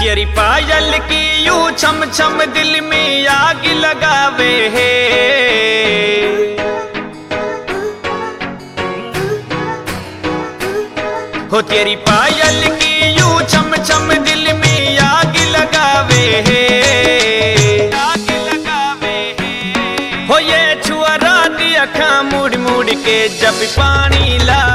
तेरी पायल की यूं छम छम दिल में आग लगावे है। हो तेरी पायल की यूं छम छम दिल में आग लगावे है, आग लगावे है। हो ये छुआ रात अखा मुड़ मुड़ के जब पानी ला